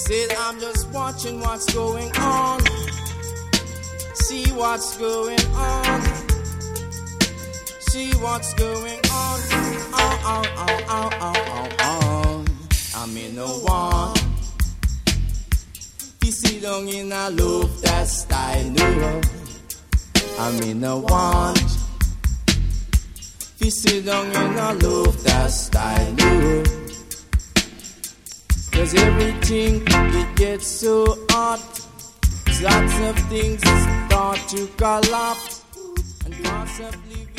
Said I'm just watching what's going on. See what's going on. See what's going on. I'm in no one. You sit down in a love that style. No. I'm in no one. You sit down in a love that style. No. Cause everything, it gets so hot. Lots of things start to collapse. And lots of living.